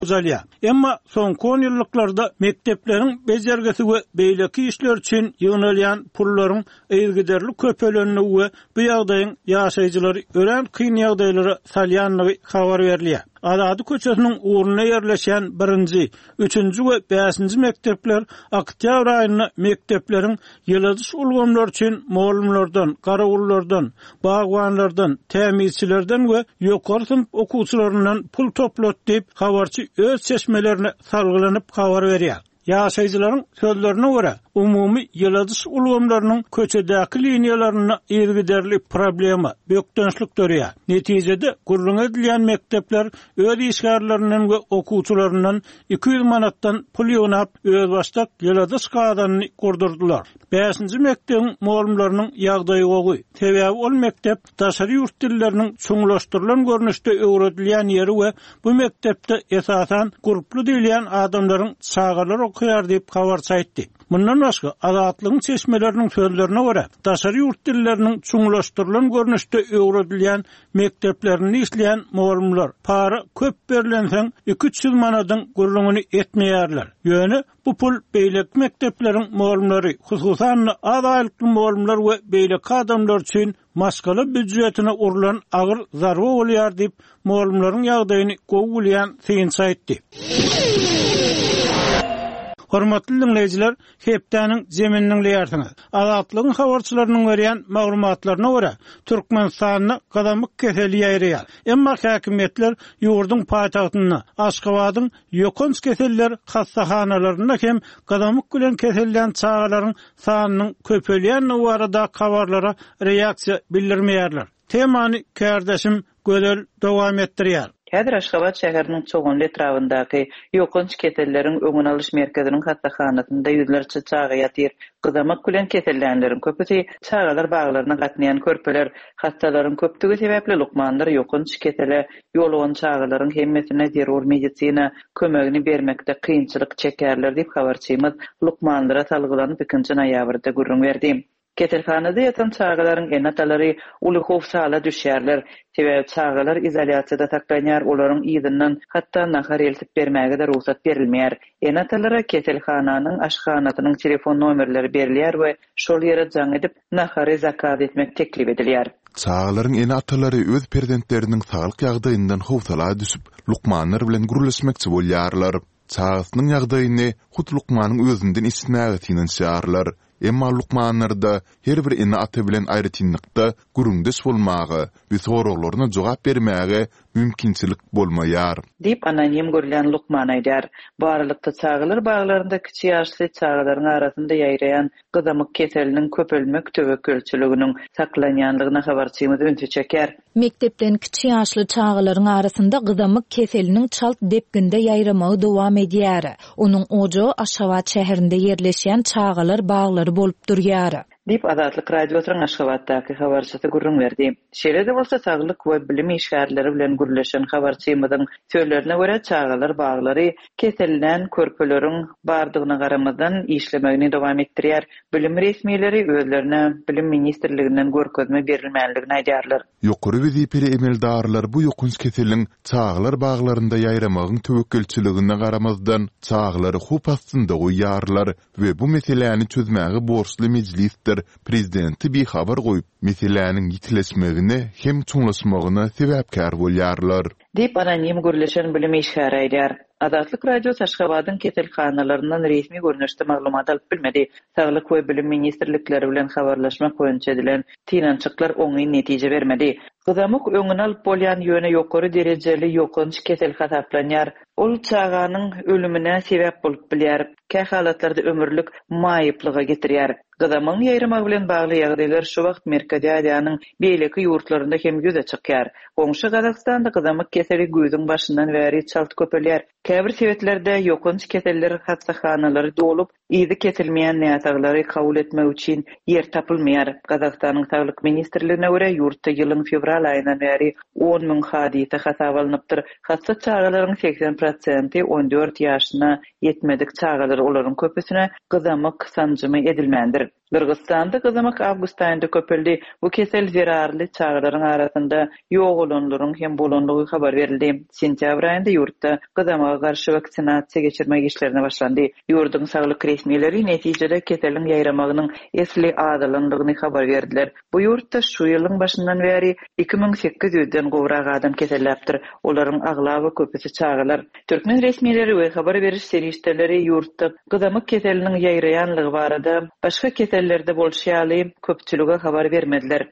uzalýar. Emma soňky 10 ýyllarda mektepleriň bejergisi we beýleki işler üçin ýönelýän pullaryň eýgiderli köpelenini we bu ýagdaýyň ýaşaýjylary ören kyn ýagdaýlara salýanlygy habar berilýär. Azady köçesiniň uğruna yerleşen 1-nji, 3-nji we 5-nji mektepler Oktyabr aýyna mektepleriň ýyldys ulgamlar üçin muallimlerden, garawullardan, bagwanlardan, tämizçilerden we ýokary synp okuwçylaryndan pul toplat diýip habarçy öz çeşmelerini salgylanyp habar berýär. Ýaşaýjylaryň sözlerine görä, umumy ýyldys ulgamlarynyň köçedäki liniýalaryna ýergiderli problema, bökdönçlik görýär. Netijede gurrun edilýän mektepler öz işgärlerinden we okuwçylaryndan 200 manatdan pul ýynap, öz başdak ýyldys gadanyny gurdurdylar. 5-nji mektebiň muallimläriniň ýagdaýy gowy. Sebäbi ol mektep daşary ýurt dilleriniň çoňlaşdyrylan görnüşde öwredilýän ýeri we bu mektepde esasan guruply diýilen adamlaryň çağalar okuýar diýip habar çaýtdy. Bundan başga azatlygyň çeşmeleriniň sözlerine görä, daşary ýurt dilleriniň çoňlaşdyrylan görnüşde öwredilýän mekteplerini işleýän muallimler para köp berilenseň 200 manatdan gurrungyny etmeýärler. Ýöne bu pul beýlek mektepleriň muallimleri, hususan az aýlykly muallimler we beýlek adamlar üçin maskala büdjetine urulan agyr zarba bolýar diýip muallimleriň ýagdaýyny gowulýan synça etdi. Hormatly dinleyijiler, hepdäniň jeminiň leýärsiňiz. Azatlygyň habarçylarynyň berýän maglumatlaryna görä, Türkmenistanyň gadamyk keseli ýaýrýar. Emma häkimetler ýurdun paýtagtyna, Aşgabatyň ýokunç keseller hastahanalaryna hem gadamyk bilen kesellen çağalaryň sanynyň köpelýän barada habarlara reaksiýa bildirmeýärler. Temany kärdeşim Gödel dowam etdirýär. Häzir Aşgabat şäheriniň çoğunly etrafyndaky ýokunç keselleriň öňüne alyş merkeziniň hastahanasynda ýüzlerçe çaga ýatyr. Gyzamak bilen kesellänlerin köpüsi çagalar baglaryna gatnaýan körpeler, hastalaryň köpdigi sebäpli lukmanlar ýokunç kesele ýolugan çagalaryň hemmesine zerur medisina kömegini bermekde kynçylyk çekerler diýip habarçymyz lukmanlara salgylanyp 2-nji noýabrda gurrun berdi. Ketelhanada yatan çağalaryň enatalary uly howsala düşýärler. Sebäbi çağalar izolýasiýada saklanýar, olaryň ýygynyň hatda nahar eltip bermäge de ruhsat berilmeýär. Enatalara ketelhananyň aşganatynyň telefon nomerleri berilýär we şol ýere jaň edip nahary zakaz etmek teklip edilýär. Çağalaryň enatalary öz perzentläriniň saglyk ýagdaýyndan howsala düşüp, lukmanlar bilen gurulşmekçi bolýarlar. Çağasynyň ýagdaýyny hut lukmanyň özünden istinäge tinenşýärler. Emma lukmanlarda her bir ene ata bilen aýrytynlykda gurundes bolmagy we soraglaryna jogap bermäge mümkinçilik bolmaýar. Dip anonim görülen lukman aýdar. Barlykda çağalar baglarynda kiçi ýaşly çağalaryň arasynda ýaýraýan gyzamyk keseliniň köpelmek töwekelçiliginiň saklanýanlygyna habarçymyz öňe çeker. Mektepden kiçi ýaşly çağalaryň arasynda gyzamyk keseliniň çalt depginde ýaýramagy dowam edýär. Onuň ojo Aşgabat şäherinde ýerleşýän çağalar baglary bolup durýar. Dip Azatlyk radiosynyň Aşgabatdaky habarçysy gurrun berdi. Şeýle bolsa saglyk we bilim işgärleri bilen gürleşen habarçymyzyň sözlerine görä çağalar baglary kesellän körpeleriň bardygyna garamazdan işlemegini dowam etdirýär. Bilim resmiýetleri özlerine bilim ministrliginden görkezme berilmänligini aýdýarlar. Ýokary wezipeli emeldarlar bu ýokunç keseliň çağalar baglarynda ýaýramagyň töwekelçiligine garamazdan çağalary hup astynda goýýarlar we bu meseleni çözmäge borçly mejlisdir. Prezidenti bir habar goýup, meseleniň ýitileşmegine hem çoňlaşmagyna sebäpkär bolýarlar. Dip anonim gürleşen bilim işgäri aýdýar. Azatlyk radiosy Aşgabatyň ketelhanalarynyň resmi görnüşde maglumat alyp bilmedi. Saglyk we bilim ministrlikleri bilen habarlaşmak boýunça edilen tinançyklar oňy netije bermedi. Gyzamyk öňüne alyp bolýan ýöne ýokary derejeli ýokunç kesel hasaplanýar. Ol çağanyň ölümine sebäp bolup bilýär. Kä halatlarda ömürlük maýyplyga getirýär. Gyzamyň ýaýramagy bilen bagly ýagdaýlar şu wagt Merkezi Aziýanyň beýleki ýurtlarynda hem ýüze çykýar. Goňşy Gazakstanda gyzamyk keseli göýüň başyndan bäri çalt köpelýär. Käbir sebetlerde ýokunç keseller hastahanalary dolup, ýyzy kesilmeýän näsaglary kabul etmek üçin ýer tapylmaýar. Gazakstanyň Saglyk ministrligine görä ýurtda ýylyň fevral aýyndan bäri 10.000 hadise hasap alınıpdyr. Hasta çağalaryň 80% 14 ýaşyna ýetmedik çağalar olaryň köpüsine gyzamyk sanjymy edilmändir. Kırgızstanda gyzamak awgust aýynda köpeldi. Bu kesel zirarly çağlaryň arasynda ýok bolanlaryň hem bolanlygy habar berildi. Sentyabr aýynda ýurtda gyzamaga garşy vaksinasiýa geçirmek işlerine başlandy. Ýurduň saglyk resmiýetleri netijede keseliň ýaýramagynyň esli adalandygyny habar berdiler. Bu ýurtda şu ýylyň başyndan beri 2800-den gowrak adam keselläpdir. Olaryň aglaby köpüsi çağlar. Türkmen resmiýetleri we habar beriş serişdeleri ýurtda gyzamak keseliniň ýaýraýanlygy barada başga kesellerde bolşýaly köpçülüge habar bermediler.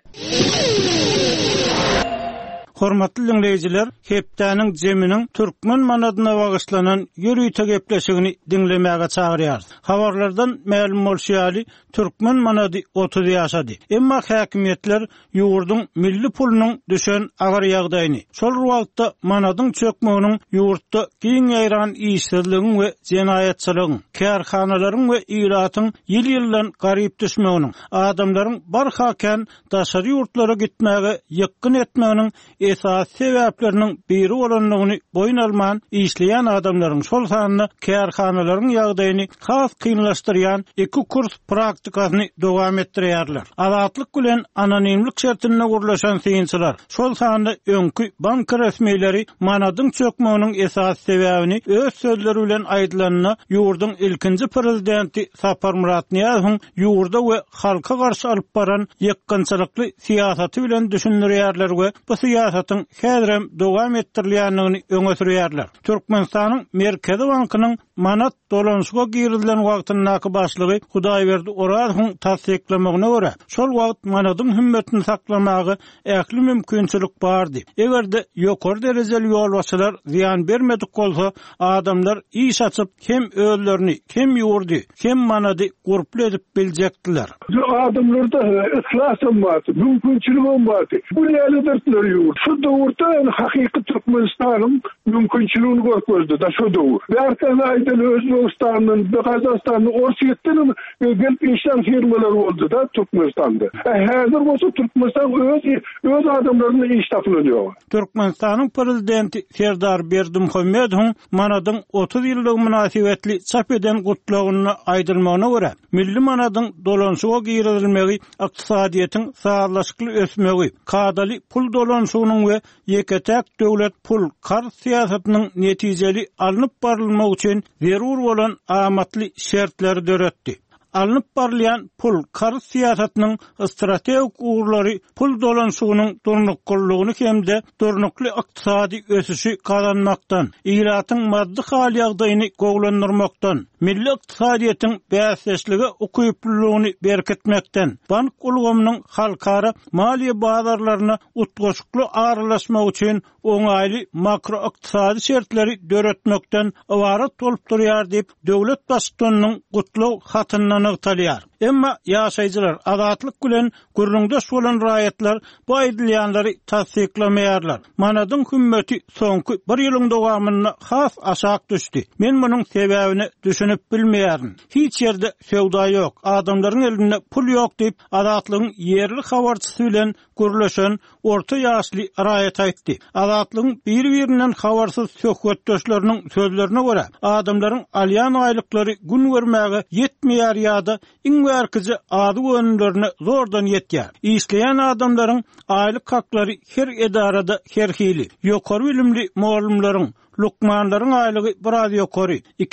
Hormatly dinleyijiler, hepdäniň jeminiň türkmen manadyna bagyşlanan ýürüýte gepleşigini dinlemäge çagyrýar. Habarlardan ma'lum bolşýaly, türkmen manady 30 ýaşady. Emma häkimetler ýurduň milli pulunyň düşen agar ýagdaýyny, şol wagtda manadyň çökmeginiň ýurtda giň ýaýran işsizligiň we jenaýatçylygyň, kärhanalaryň we ýylatyň ýyl-ýyldan garyp düşmeginiň, adamlaryň barhaken daşary ýurtlara gitmäge ýakyn etmeginiň esas sebäpleriniň biri bolanlygyny boyun alman işleýän adamlaryň şol sanyny kärhanalaryň ýagdaýyny has kynlaşdyrýan 2 kurs praktikasyny dowam etdirýärler. Azatlyk bilen anonimlik şertine gurlaşan synçylar şol sanyny öňkü bank resmiýetleri manadyň çökmeginiň esas sebäbini öz sözleri bilen aýdylanyna ýurduň ilkinji prezidenti Sapar Murat Niýazowyň ýurda we halka garşy alyp baran ýakynçylykly siýasaty bilen düşündirýärler we bu siýasatyň häzirem dowam etdirilýändigini öňe sürýärler. Türkmenistanyň Merkezi Bankynyň manat dolanşyga girilen wagtynyňky başlygy Hudaýberdi Orazowyň tasdiklamagyna görä, şol wagt manadyň hümmetini saklamagy ähli mümkinçilik bardy. Egerde ýokary derejeli ýolbaşçylar ziýan bermedik bolsa, adamlar iş açyp hem özlerini, hem ýurdy, hem manady gurply edip biljekdiler. Adamlarda ihlasym bar, mümkinçiligim bar. Bu nälerdir ýurt. Şu döwürde hakyky Türkmenistanyň mümkinçiligini görkezdi da şu döwür. Berken aýdan Özbegistanyň, Gazakstanyň, Orsiýetden gelip işlem firmalar boldy da Türkmenistanda. Häzir bolsa Türkmenistan öz adamlaryny iş tapylýar. Türkmenistanyň prezidenti Serdar Berdimuhammedow manadyň 30 ýyllyk münasibetli çap eden gutlagyny aýdylmagyna görä, milli manadyň dolanşyga girilmegi, ykdysadyýetyň sağlaşykly ösmegi, kadaly pul dolanşygynyň we ýeketek döwlet pul kar siýasatynyň netijeli alınıp barylmagy üçin zerur bolan amatly şertleri döretdi. Alınıp barlayan pul kar siýasatynyň strategik uğurlary pul dolanşygynyň durnuklygyny hemde durnukly ykdysady ösüşi kazanmakdan, ýylatyň maddi hal ýagdaýyny gowlandyrmakdan, milli ykdysadyýetyň bäsleşligi ukyplygyny berketmekden, bank ulgamynyň halkara maliýe bazarlaryna utgoşukly aralaşmak üçin oňaýly makro ykdysady şertleri döretmekden ibaret bolup durýar diýip döwlet başçylygynyň gutlaw hatyny nagtalýar. Emma ýaşaýjylar azatlyk bilen gürrüňdeş bolan raýatlar bu aýdylýanlary tasdiklamaýarlar. Manadyň hümmeti soňky 1 ýylyň dowamyna has aşak düşdi. Men munyň sebäbini düşünüp bilmeýärin. Hiç ýerde sewda ýok, adamlaryň elinde pul ýok diýip azatlygyň ýerli habarçysy bilen gürleşen orta ýaşly raýat aýtdy. Azatlygyň bir-birinden habarsyz söhbetdeşleriniň sözlerine görä, adamlaryň alýan aýlyklary gün görmäge ýetmeýär ýa-da berkici ady önlerine zordan yetýär. İşleýän adamlaryň aýlyk haklary her edarada her hili. Ýokary bilimli muallimlaryň, lukmanlaryň aýlygy biraz ýokary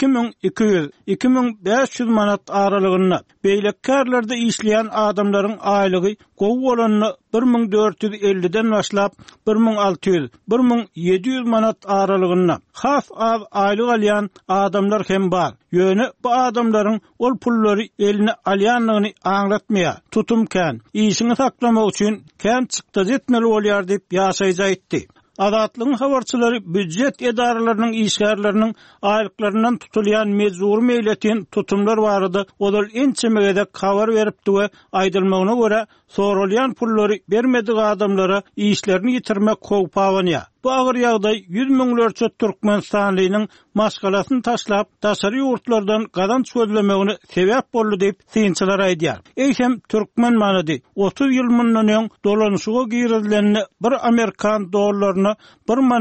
2200-2500 manat aralygyna, beýlekärlerde işleýän adamlaryň aýlygy gowy bolanyny 1450-den başlap 1600-1700 manat aralygyna, has az aýlyk alýan adamlar hem bar. Ýöne bu adamlaryň ol pullary eline alýanlygyny aňlatmaýar. Tutumkän, işini saklamak üçin kän çykda etmeli bolýar diýip ýaşaýjy aýtdy. Azatlygyň habarçylary büdjet edaralarynyň işgärleriniň aýlyklaryndan tutulýan mezur meýletin tutumlar barada olar ençemegede habar beripdi we aýdylmagyna görä sorulýan pullary bermedik adamlara işlerini ýitirmek howpawanýa. Bu agyr ýagdaý 100 miňlerçe Türkmenistanlynyň maşgalasyny taşlap daşary ýurtlardan gazanç gözlemegine sebäp boldy diýip synçylar aýdýar. Eýsem türkmen manady 30 ýyl mundan öň dolanşyga girilýänini bir Amerikan dollaryna 1 manat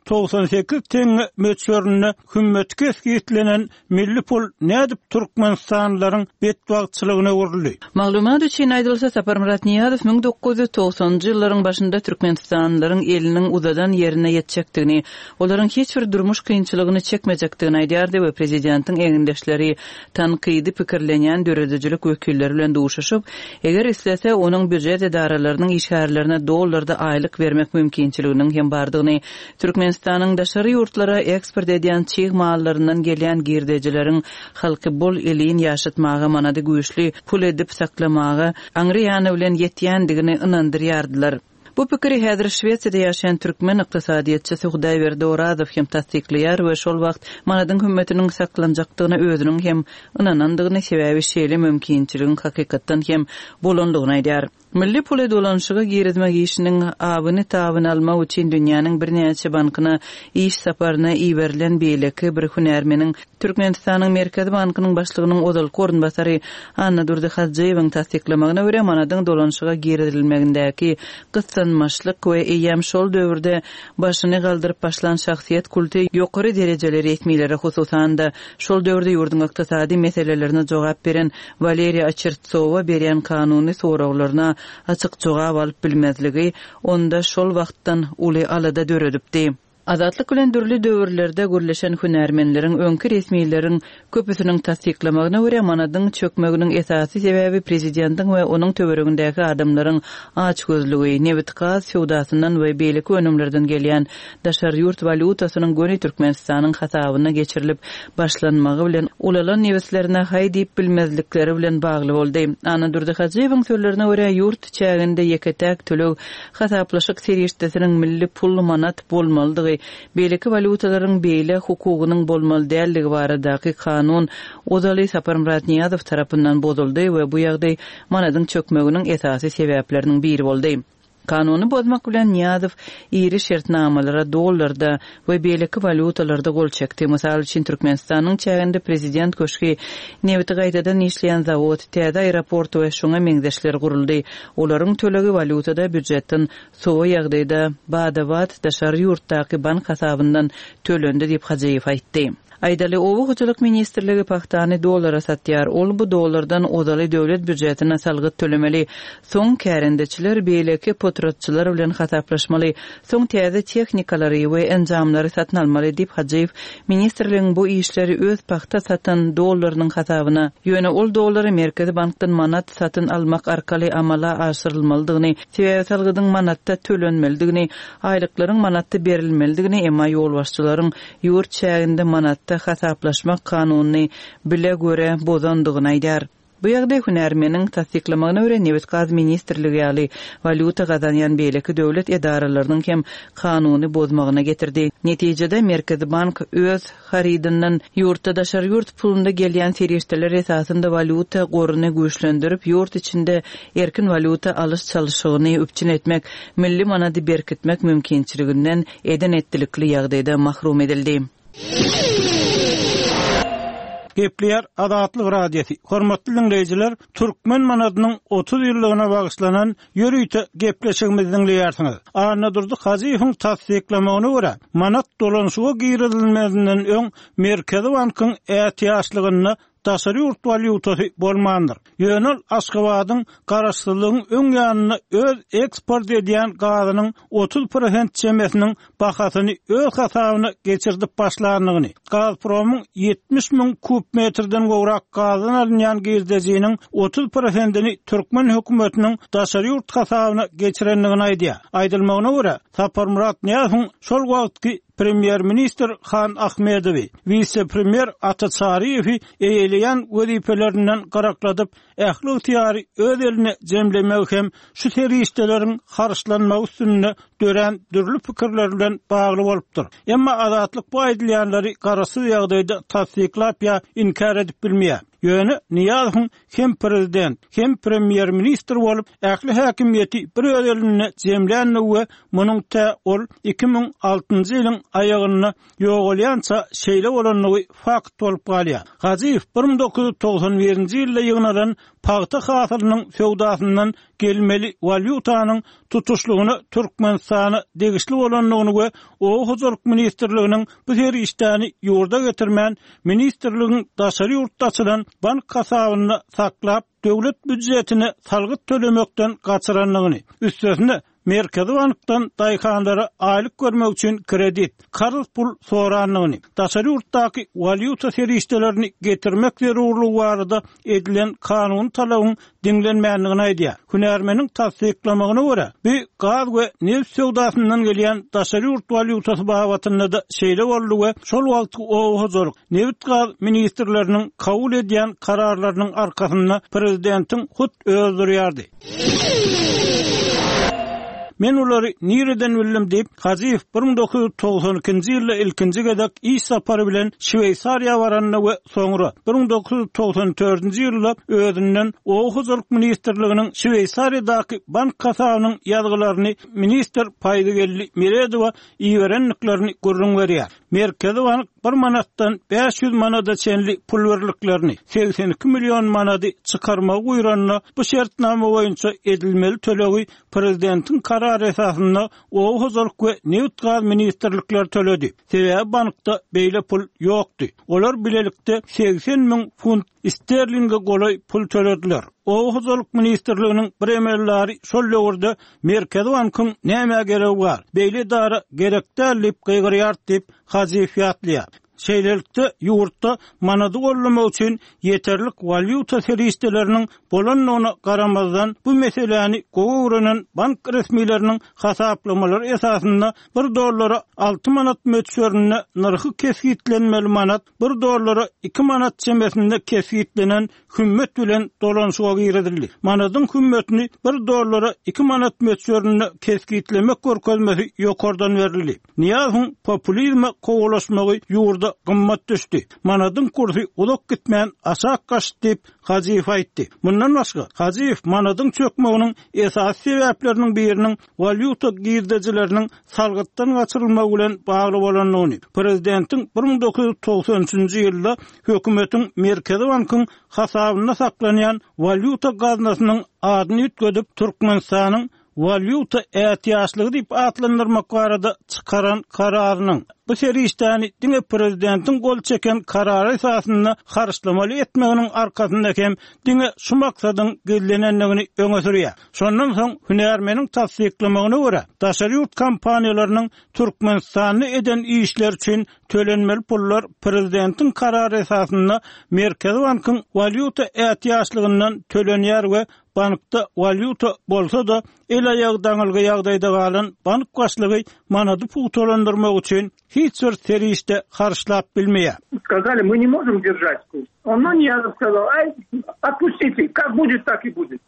98 teňe möçörüne hümmet keskitlenen milli pul nädip Türkmenistanlaryň betwagçylygyna urildi. Maglumat üçin aýdylsa Sapar Murat Niyazov 1990-njy ýyllaryň başynda Türkmenistanlaryň eliniň uzadan ýerine ýetjekdigini, olaryň hiç bir durmuş kynçylygyny çekmejekdigini aýdýardy we prezidentiň eňindeşleri tanqidi pikirlenýän döredejilik wekilleri bilen duşuşyp, eger islese onuň büdjet edaralarynyň işgärlerine dollarda aýlyk bermek mümkinçiliginiň hem bardygyny, Türkmenistanyň daşary ýurtlara eksport edýän çyg mallaryndan gelýän girdejileriň halky bol elin ýaşatmagy manady güýçli pul edip saklamagy aňrýany bilen ýetýändigini ynandyrýardylar. Bu pikiri häzir Şweýçede ýaşaýan türkmen ykdysadyýatçy Suhdaýberdi Oradow hem tasdikleýär we şol wagt manadyň hümmetiniň saklanjakdygyna özüniň hem ynanandygyny sebäbi şeýle mümkinçiligin hakykatdan hem bolandygyny aýdýar. Milli pul dolanşygy girizmek işiniň abyny tabyny almak üçin dünýäniň birnäçe bankyna iş saparyna iýerilen beýleki bir hünärmeniň Türkmenistanyň Merkezi Bankynyň başlygynyň ozal gorunbasary Anna Durdy Hadjeýewiň tasdiklamagyna görä manadyň dolanşyga girilmegindäki gyssanmaçlyk we eýem şol döwürde başyny galdyryp başlan şahsiýet kulty ýokary derejeleri etmeýleri hususan da şol döwürde ýurdun ykdysady meselelerine jogap beren Valeriya Açertsowa berýän kanuny sorawlaryna açyk jogap alyp bilmezligi onda şol wagtdan uly alada döredipdi. Azatlyk bilen dürli döwürlerde gürleşen hünärmenleriň öňkü resmiýetlerin köpüsiniň tasdiklamagyna görä manadyň çökmeginiň esasy sebäbi prezidentiň we onuň töweregindäki adamlaryň açgözlügi, nebitgaz sowdasyndan we beýleki önümlerden gelýän daşary ýurt valutasynyň göni Türkmenistanyň hasabyna geçirilip başlanmagy bilen ulalan nebitlerine haýdyp bilmezlikleri bilen bagly boldy. Ana Durdy Hadjeýewiň sözlerine görä ýurt çäginde ýeketäk töleg hasaplaşyk serýeşdesiniň milli pul manat bolmalydygy beýleki valutalaryň beýle hukugynyň bolmaly dälligi baradaky kanun Ozaly Sapar Murat Niyazow tarapyndan bozuldy we bu ýagdaý manadyň çökmeginiň esasy sebäpleriniň biri boldy. Kanuny bozmak bilen Niyazow iri şertnamalara dollarda we beýleki valutalarda gol çekdi. Mysal üçin Türkmenistanyň çäginde prezident köşki nebiti gaýtadan işleýän zawod, täze aeroport we şoňa meňdeşler guruldy. Olaryň tölegi valutada büdjetden sowa ýagdaýda badabat daşary ýurtdaky bank hasabyndan tölendi diýip Hadjeýew aýtdy. Aýdaly Owu Hoçuluk Ministrligi paxtany dollara satýar. Ol bu dollardan ozaly döwlet büdjetine salgyt tölemeli. Soň kärendeçiler beýleki potratçylar bilen hasaplaşmaly. Soň täze tehnikalary we enjamlary satyn almaly diýip Hadjeýew ministrligiň bu işleri öz paxta satan dollarynyň hasabyna ýöne ol dollary Merkezi Bankdan manat satyn almak arkaly amala aşyrylmalydygyny, sebäbi salgydyň manatda tölenmelidigini, aýlyklaryň manatda berilmelidigini, emma ýol başçylaryň ýurt çäginde manat hasaplaşmak kanuny bile göre bozandygyny aýdýar. Bu ýagdaý hünärmeniň tasdiklamagyna görä Nebitgaz ministrligi ýaly valuta gazanýan beýleki döwlet edaralarynyň hem kanuny bozmagyna getirdi. Netijede Merkezi Bank öz harydynyň ýurtda daşary ýurt pulunda gelýän serýeşdeler esasynda valuta goruny güýçlendirip ýurt içinde erkin valuta alyş çalyşygyny üpçün etmek, milli manady berkitmek mümkinçiliginden eden etdilikli ýagdaýda mahrum edildi. Gepleýär Azatlyk radiosi. Hormatly dinleýijiler, türkmen manadynyň 30 ýyllygyna bagyşlanan ýörüýte gepleşigimizi dinleýärsiňiz. Anna Durdy Hadjeýewiň tasdiklamagyna görä, manat dolanşyga girilmelinden öň Merkezi Bankyň ätiýaçlygyny daşary ýurt valutasy bolmandyr. Ýönel Aşgabatyň garaşsylygyň öň ýanyna öz eksport edýän gazynyň 30% çemesiniň bahasyny öz hasabyna geçirdip başlandygyny, Gazpromyň 70.000 kub metrden gowrak gazdan alynýan girdejiniň 30%-ni Türkmen hökümetiniň daşary ýurt hasabyna geçirendigini aýdýar. Aýdylmagyna görä, Sapar Murat Niyazow şol wagtky Premier Minister Han Ahmedowy, Vice Premier Ataçaryýew eýleýän wezipelerinden garakladyp, ähli ýary öz eline jemlemek hem şu serýeşdeleriň harçlanmagy üstünde dören dürli pikirler bilen bagly bolupdyr. Emma azatlyk bu aýdylýanlary garasy ýagdaýda tasdiklap ýa inkar edip bilmeýär. Ýöne Niyazow hem prezident, hem premier minister bolup, ähli häkimiýeti bir öz eline jemlänne we munyň ta ol 2006-njy ýylyň aýagyna ýogalýança şeýle bolanlygy fakt bolup galýar. Hadjeýew 1991-nji ýylda ýygnalan paxta hasalynyň sowdasyndan gelmeli valyutanyň tutuşlugyny Türkmenistana degişli bolanlygyny we o huzurluk ministrliginiň bu her iştäni ýurda getirmän ministrligiň daşary ýurtda açylan bank hasabyna saklap döwlet büdjetini salgyt tölemekden gaçyranlygyny, üstesine Merkezi Bankdan daýkanlara aýlyk görmek üçin kredit, karz pul soranlygyny, daşary ýurtdaky valyuta serişdelerini getirmek zerurlugy barada edilen kanun talabyny diňlenmänligini aýdýar. Hünärmeniň tasdiklamagyna görä, bu gaz we neft sowdasyndan gelýän daşary ýurt valyutasy babatynda da şeýle boldy we şol wagtky o huzurluk neft gaz ministrleriniň kabul edýän kararlarynyň arkasynda prezidentiň hut öldürýärdi. Men ulary nireden bildim diýip Haziýew 1992-nji ýylda ilkinji gedek iş sapary bilen Şweýsariýa baranyny we soňra 1994-nji ýylda özünden o huzurluk ministrliginiň Şweýsariýadaky bank hasabynyň ýazgylaryny minister Paýdygelli Meredowa iýerenliklerini görüň berýär. Merkezi Bank 1 manatdan 500 manada çenli pul berliklerini 82 milyon manady çykarmagy uýranyna bu şertname boýunça edilmeli tölegi prezidentiň karary esasynda o huzurluk we neft gaz ministrlikler töledi. Sebäbi bankda beýle pul ýokdy. Olar bilelikde 80 000 funt sterlinge golay pul tölediler. O huzurluk ministrliginiň bir emellari şol ýurda Merkezi Bankyň näme geregi bar? Beýle dara gerekdi diýip gygyrýar diýip Haziýew ýatlýar. Şeýlelikde ýurtda manady gollamak üçin yeterlik valyuta serişdeleriniň bolanlygyna garamazdan bu meseleni gowy öwrenen bank resmiýetleriniň hasaplamalary esasynda $1 6 manat möçberine narhy kesgitlenmeli manat $1 2 manat çemesinde kesgitlenen hümmet bilen dolanşyga giredildi. Manadyň hümmetini $1 2 manat möçberine kesgitlemek görkezmesi ýokardan berildi. Niýazyň populizme kowalaşmagy ýurda gymmat düşdi. Manadyň kursy ulak gitmän aşak gaşdy diýip Haziýew aýtdy. Mundan başga Haziýew manadyň çökmeginiň esas sebäpleriniň biriniň valyuta girdejileriniň salgytdan gaçyrylmagy bilen bagly bolanlygyny, prezidentiň 1993-nji ýylda hökümetiň Merkezi Bankyň hasabyna saklanýan valyuta gaznasynyň adyny ýetgedip Türkmenistanyň valyuta ätiýaçlygy diýip atlandyrmak barada çykaran kararynyň bu serişdäni diňe prezidentiň gol çeken karary esasynda harçlamaly etmeginiň arkasynda hem diňe şu maksadyň gellenenligini öňe sürýär. Şondan soň hünärmeniň tasdiklamagyna görä, daşary ýurt kompaniýalarynyň Türkmenistany eden işler üçin tölenmeli pullar prezidentiň karary esasynda Merkezi Bankyň valyuta ätiýaçlygyndan tölenýär we bankda valyuta bolsa da el aýagdaňylygy ýagdaýda galan bank başlygy manady pul tolandyrmak üçin hiç bir serişde harçlap bilmeýär. Сказали, мы не можем держать курс. Он Ниязов сказал, отпустите, как будет, так и будет.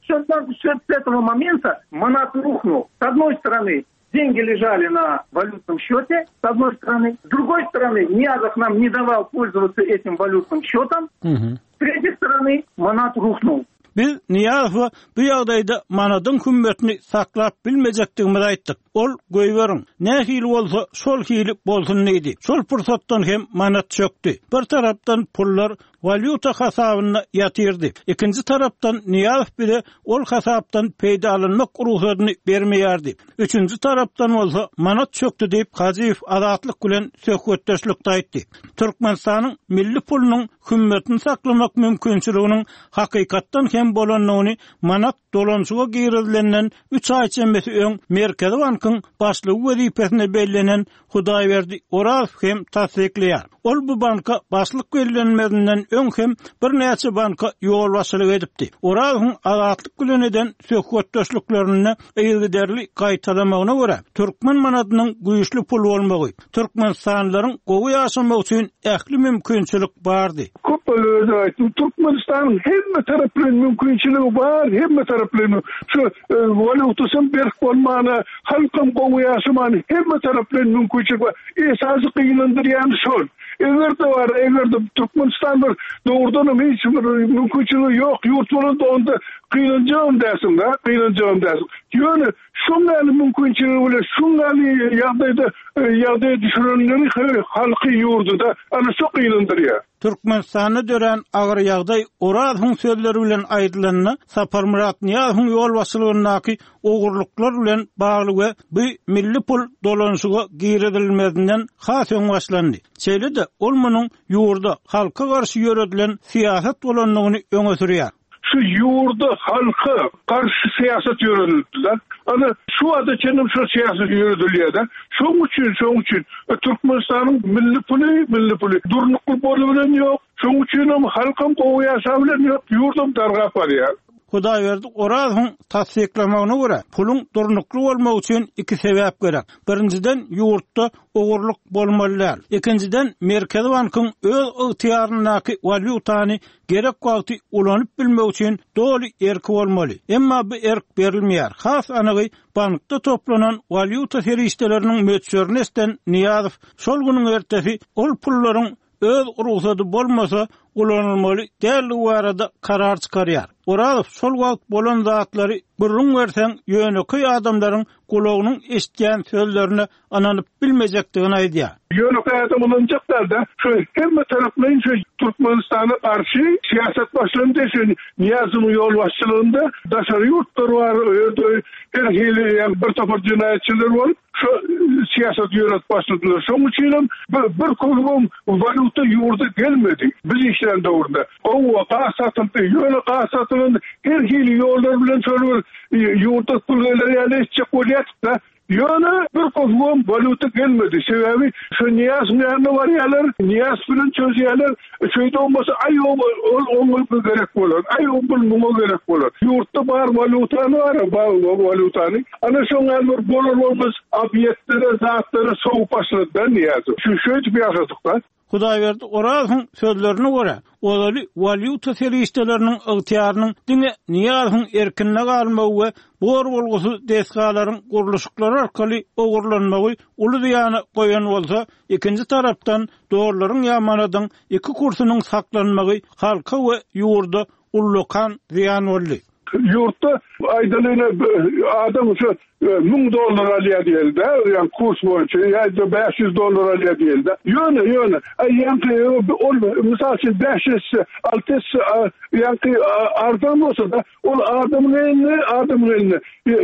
С этого момента манат рухнул. С одной стороны, деньги лежали на валютном счете, с одной стороны. С другой стороны, Ниязов нам не давал пользоваться этим валютным счетом. С третьей стороны, манат рухнул. Biz Niýazowa bu ýagdaýda manadyň hümmetini saklap bilmejekdigimizi aýtdyk. Ol goýberin. Nähili bolsa şol hili bolsun diýdi. Şol pursatdan hem manat çökdi. Bir tarapdan pullar valyuta hasabyna ýatyrdy. Ikinji tarapdan Niýazow bile ol hasapdan peýda alynmak ruhsatyny bermeýärdi. Üçüncü tarapdan bolsa manat çökdi diýip Haziýew azatlyk bilen söhbetdeşlikde aýtdy. Türkmenistanyň milli pulunyň hümmetini saklamak mümkinçiliginiň hakykatdan hem bolanlygyny manat dolanşyga girilenden 3 ay içinde öň Merkezi Bankyň başlygy wezipesine bellenen Hudaýberdi Orazow hem tasdiklýar. Ol bu banka başlyk bellenmedinden öň hem bir näçe banka ýol başlyk edipdi. Orazowyň azatlyk bilen eden söhbetdeşliklerini eýilderli gaýtalamagyna görä türkmen manadynyň güýçli pul bolmagy, türkmenstanlylaryň gowy ýaşamak üçin ähli mümkinçilik bardy. Türkmenistan'ın hemme taraflarının mümkünçülüğü var, hemme taraflarının şu valutasın berk olmağına, halkın kovu yaşamanı, hemme taraflarının mümkünçülüğü var. Esası kıyılandırıyan şol. Eğer de var, eğer de Türkmenistan'da doğrudan hiç mümkünçülüğü yok, yurt bulundu onda Kıynanacağım dersin da, kıynanacağım dersin. Yani şunları mümkünçülüğü bile, şunları yağdayda düşürenleri halkı yurdu da, ana çok kıynandır ya. Türkmenistan'a dören ağır yağday Oraz'ın sözleri bilen aýdylanna Sapar Murat Niýazowyň ýol başçylygyndaky ogurluklar bilen bagly we bu milli pul dolanşygy giýredilmedinden has öň başlandy. Şeýle-de ol munyň ýurda halka garşy ýöredilen siýasat bolanlygyny öňe sürýär. Şu yurda halka karşı siyaset yürüdüler. Ana şu adı kendim şu siyaset yürüdülüyor da. Şoň üçin Türkmenistan'ın milli puli durnukul bolubilen yok. Şoň üçin halkam gowy ýaşabilen yok. Yurdum dargap bar ya. Hudaý berdi, Orazyň tasdiklamagyna görä, pulun durnukly bolmagy üçin iki sebäp gerek. Birinciden ýurtda ogurluk bolmalylar. Ikinciden Merkezi Bankyň öz ygtyýarynaky valyutany gerek wagty ulanyp bilmek üçin doly erki bolmaly. Emma bu erk berilmeýär. Has anagy bankda toplanan valyuta serişdeleriniň möçörnesden Niýazow şol güniň ertesi ol pullaryň öz ruhsady bolmasa ulanylmaly däl barada karar çykarýar. Orazyň şol wagt bolan zatlary gurrun berseň ýöneki adamlaryň gulagynyň eşitýän sözlerini ananyp bilmejekdigini aýdýar. Ýöneki adamlaryň çykdarda şu hemme taraplaryň şu Türkmenistan'a karşı siyaset başlandı için Niýazowyň ýol başçylygynda daşary ýurtlar bar, her hili bir topar cinayetçiler var. Şu siyaset yönet başladılar. Şoň üçin bir kolum valuta ýurda gelmedi. Biz işlerinde orada. O qasatynda ýöne qasatynda her hili ýollar bilen şol ýurda pul ýerleşik bolýar. Ýöne bir kolum valuta gelmedi. Sebebi şu Niýazowyň var ýalar, Niýaz bilen çözýärler. Şeýde olmasa onu gerek bolar. Bunu gerek bolar. Ýurtda bar valutany bar valutany. Ana şoňa bir bolar obýektlere, zatlere soňup başladı Niýazow. Şu şöýle bir ýaşadykda. Hudaý berdi, Orazyň sözlerine görä, olaly valyuta serişdeleriniň ygtyýarynyň diňe Niýazowyň erkinine galmagy we bor bolgusy desgalaryň gurulşyklary arkaly ogurlanmagy uly ýany goýan bolsa, ikinji tarapdan dogrulyň ýamanadyň iki kursunyň saklanmagy halka we ýurda ullukan ziýan boldy. Yurtta aydalyna adam şu $1000 alýar diýildi, ýani kurs boýunça ýa-da $500 alýar diýildi. Ýöne. Ýani mysal üçin 500-600 ýani arzan bolsa da ol adamyň eline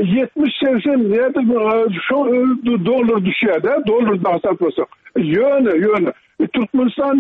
70-80 ýa-da şu dolar düşýär da, dolar da hesaplasaq. Ýöne. Türkmenistan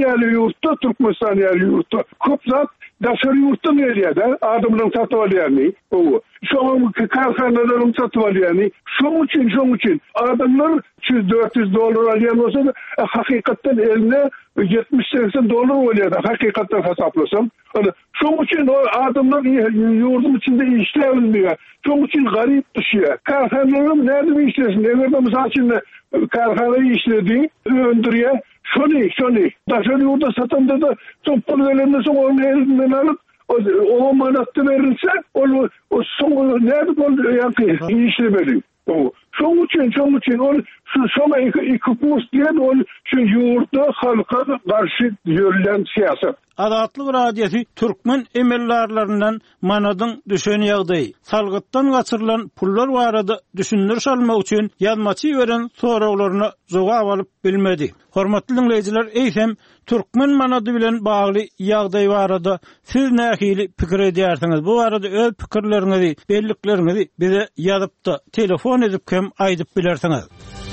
ýurtda köp zat daşary ýurtdan gelýär, adamlaryň satyp alýarny. Şoň karhanalaryň satyp alýarny. Şoň üçin adamlar $300-400 alýan bolsa da hakykatdan eline $70-80 bolýar. Hakykatdan hesaplasam. Şoň üçin o adamlar ýurdun içinde işläbilmeýär. Şoň üçin garyp düşýär. Karhanalaryň näde işlesin? Eger mysal üçin karhanany işledi, öndürýär. Şoni. Daşary ýurda satanda da çok pul verilmese soň onu elinden alıp o manatty verilse, o soň näde bol ýa-ni işlemeli. Şoň üçin ol şoma iki kurs diýen ol şu ýurda halka garşy ýörülen siýasat. Adatlyk radiosi türkmen emellarlaryndan manadyň düşen ýagdaý, salgytdan gaçyrylan pullar barada düşünür salmak üçin ýazmaçy beren soraglaryna jogap alyp bilmedi. Hormatly dinleýijiler, eýsem türkmen manady bilen bagly ýagdaý barada siz nähili pikir edýärsiňiz. Bu barada öz pikirleriňizi, belliklerinizi bize ýazypda telefon edip hem aýdyp bilersiňiz.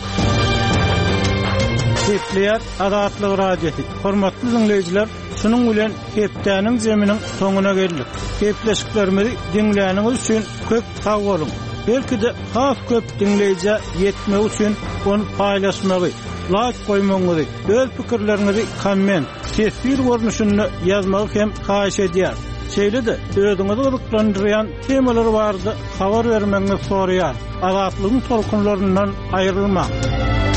Kepler Adatlyk radiosi. Hormatly dinleýijiler, şunun bilen hepdäniň zeminiň soňuna geldik. Hepleşiklerimizi dinläniňiz üçin köp sag bolun. Belki de has köp dinleýije ýetmek üçin onu paýlaşmagy, like goýmagy, öz pikirlerinizi komment, tesbir görnüşünde ýazmagy hem haýyş edýär. Şeýle-de özüňizi gyzyklandyrýan temalary bardy habar bermeňizi soraýar. Adatlygyň tolkunlaryndan aýrylma.